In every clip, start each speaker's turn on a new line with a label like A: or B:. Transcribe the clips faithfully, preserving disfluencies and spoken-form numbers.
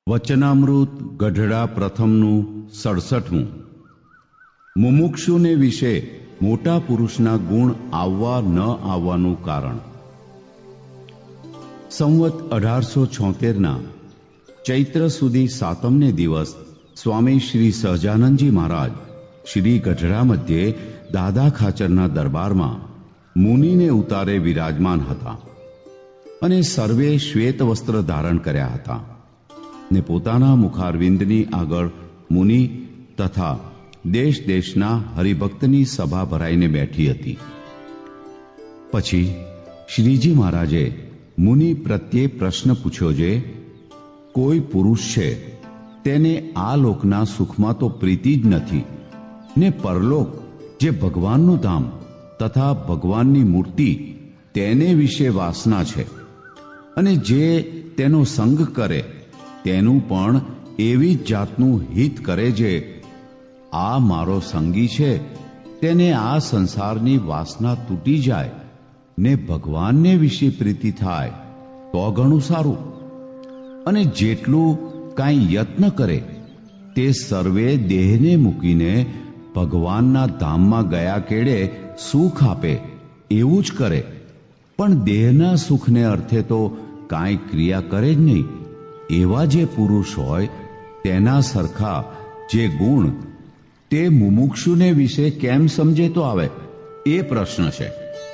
A: વચનામૃત ગઢડા પ્રથમનું સડસઠમું. મુમુક્ષુને વિશે મોટા પુરુષના ગુણ આવવા ન આવવાનું કારણ. સંવત અઢારસો છોતેરના ચૈત્ર સુધી સાતમને દિવસ સ્વામી શ્રી સહજાનંદજી મહારાજ શ્રી ગઢડા મધ્યે દાદા ખાચરના દરબારમાં મુનિને ઉતારે વિરાજમાન હતા અને સર્વે શ્વેત વસ્ત્ર ધારણ કર્યા હતા ને પોતાના મુખારવિંદની આગળ મુનિ તથા દેશ દેશના હરિભક્તની સભા ભરાઈને બેઠી હતી. પછી શ્રીજી મહારાજે મુનિ પ્રત્યે પ્રશ્ન પૂછ્યો જે કોઈ પુરુષ છે તેને આ લોકના સુખમાં તો પ્રીતિ જ નથી ને પરલોક જે ભગવાનનું ધામ તથા ભગવાનની મૂર્તિ તેને વિશે વાસના છે અને જે તેનો સંગ કરે તેનું પણ એવી જ જાતનું હિત કરે જે આ મારો સંગી છે તેને આ સંસારની વાસના તૂટી જાય ને ભગવાનને વિશે પ્રીતિ થાય તો ઘણું સારું. અને જેટલું કાંઈ યત્ન કરે તે સર્વે દેહને મૂકીને ભગવાનના ધામમાં ગયા કેડે સુખ આપે એવું જ કરે, પણ દેહના સુખને અર્થે તો કાંઈ ક્રિયા કરે જ નહીં. એવા જે પુરુષ હોય તેના સરખા જે ગુણ તે મુમુક્ષુને વિશે કેમ સમજે તો આવે એ પ્રશ્ન છે.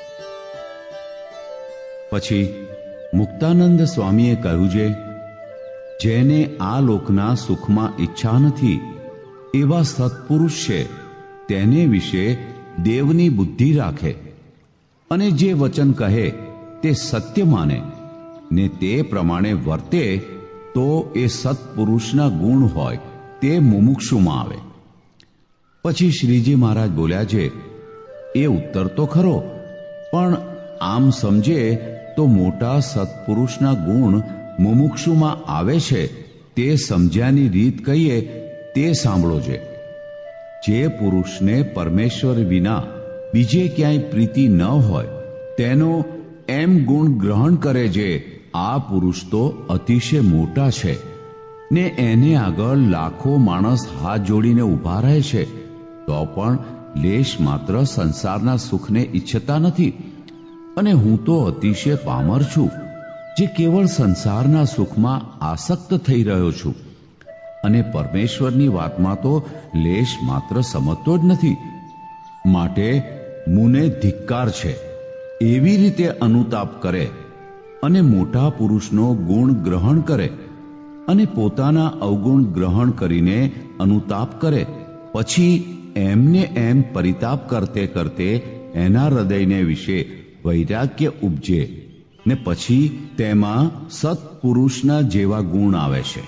A: પછી મુક્તાનંદ સ્વામીએ કહ્યું છે, જેને આ લોકના સુખમાં ઈચ્છા નથી એવા સત્પુરુષ છે તેને વિશે દેવની બુદ્ધિ રાખે અને જે વચન કહે તે સત્ય માને ને તે પ્રમાણે વર્તે તો એ સત્પુરુષના ગુણ હોય તે મુમુક્ષુમાં આવે. પછી શ્રીજી મહારાજ બોલ્યા છે, એ ઉત્તર તો ખરો, પણ આમ સમજે તો મોટા સત્પુરુષના ગુણ મુમુક્ષુમાં આવે છે તે સમજ્યાની રીત કહીએ તે સાંભળો છે. જે પુરુષને પરમેશ્વર વિના બીજે ક્યાંય પ્રીતિ ન હોય તેનો એમ ગુણ ગ્રહણ કરે છે આ પુરુષ તો અતિશય મોટા છે ને એને આગળ લાખો માણસ હાથ જોડીને ઊભા રહે છે તો પણ લેશ માત્ર સંસારના સુખને ઈચ્છતા નથી. અને હું તો અતિશય પામર છું જે કેવળ સંસારના સુખમાં આસક્ત થઈ રહ્યો છું અને પરમેશ્વરની વાતમાં તો લેશ માત્ર સમજતો જ નથી. માટે મુને ધિક્કાર છે. એવી રીતે અનુતાપ કરે અને મોટા પુરુષનો ગુણ ગ્રહણ કરે અને પોતાના અવગુણ ગ્રહણ કરીને અનુતાપ કરે, પછી એમને એમ પરિતાપ કરતે કરતે એના હૃદયને વિશે વૈરાગ્ય ઉપજે ને પછી તેમાં સત્પુરુષના જેવા ગુણ આવે છે.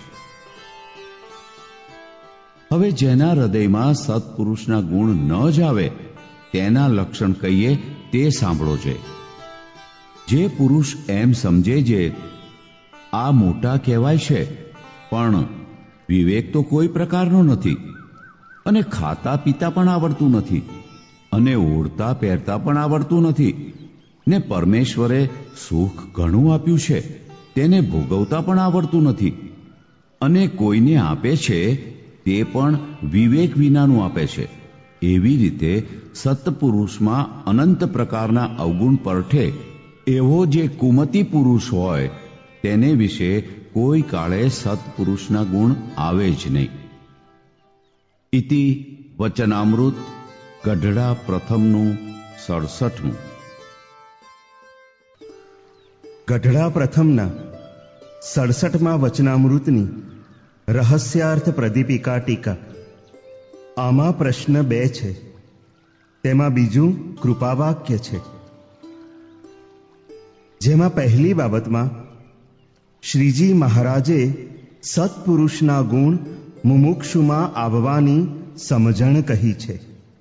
A: હવે જેના હૃદયમાં સત્પુરુષના ગુણ ન જ આવે તેના લક્ષણ કહીએ તે સાંભળો છે. જે પુરુષ એમ સમજે જે આ મોટા કહેવાય છે પણ વિવેક તો કોઈ પ્રકારનો નથી અને ખાતા પીતા પણ આવડતું નથી અને ઓઢતા પહેરતા પણ આવડતું નથી ને પરમેશ્વરે સુખ ઘણું આપ્યું છે તેને ભોગવતા પણ આવડતું નથી અને કોઈને આપે છે તે પણ વિવેક વિનાનું આપે છે, એવી રીતે સત્પુરુષમાં અનંત પ્રકારના અવગુણ પરઠે એવો જે કુમતી પુરુષ હોય તેને વિશે કોઈ કાળે સત્પુરુષના ગુણ આવે જ નહીં. ઇતિ વચનામૃત ગઢડા પ્રથમનું સડસઠમું.
B: ગઢડા પ્રથમના સડસઠમાં વચનામૃતની રહસ્યાર્થ પ્રદીપિકા ટીકા. આમાં પ્રશ્ન બે છે, તેમાં બીજું કૃપાવાક્ય છે. જેમાં પહેલી બાબતમાં શ્રીજી મહારાજે સત્પુરુષના ગુણ મુમુક્ષુમાં આવવાની સમજણ કહી છે.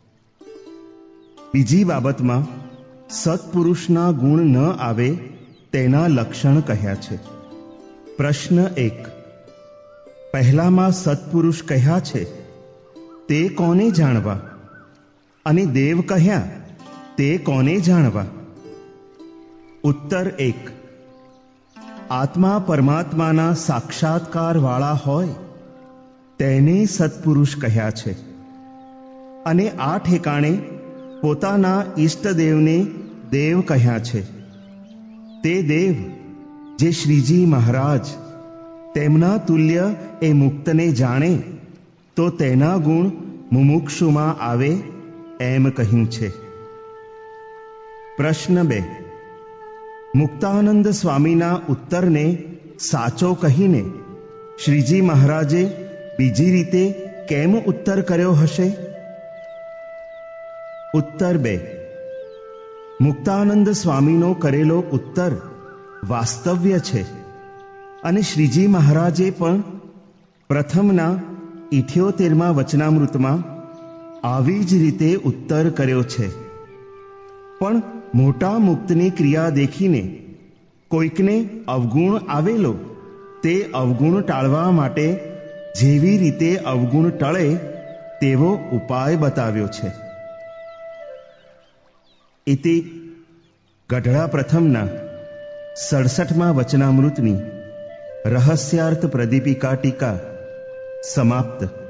B: બીજી બાબતમાં સત્પુરુષના ગુણ ન આવે તેના લક્ષણ કહ્યા છે. પ્રશ્ન એક. પહેલામાં સત્પુરુષ કહ્યા છે તે કોને જાણવા અને દેવ કહ્યા તે કોને જાણવા? ઉત્તર એક. આત્મા પરમાત્માના સાક્ષાત્કાર વાળા હોય તેને સત્પુરુષ કહ્યા છે. અને આ ઠેકાણે પોતાના ઈષ્ટદેવને દેવ કહ્યા છે. તે દેવ જે શ્રીજી મહારાજ તેમના તુલ્ય એ મુક્તને જાણે તો તેના ગુણ મુમુક્ષુમાં આવે એમ કહ્યું છે. પ્રશ્ન બે. મુક્તાનંદ સ્વામીના ઉત્તરને સાચો કહીને શ્રીજી મહારાજે બીજી રીતે કેમ ઉત્તર કર્યો હશે? ઉત્તર બે. મુક્તાનંદ સ્વામીનો કરેલો ઉત્તર વાસ્તવ્ય છે અને શ્રીજી મહારાજે પણ પ્રથમના ઇઠ્યોતેરમાં વચનામૃતમાં આવી જ રીતે ઉત્તર કર્યો છે. પણ મોટા મુક્તની ક્રિયા દેખીને કોઈકને અવગુણ આવેલો તે અવગુણ ટાળવા માટે જેવી રીતે અવગુણ ટળે તેવો ઉપાય બતાવ્યો છે. ઇતિ ગઢડા પ્રથમના સડસઠમાં વચનામૃતની રહસ્યાર્થ પ્રદીપિકા ટીકા સમાપ્ત.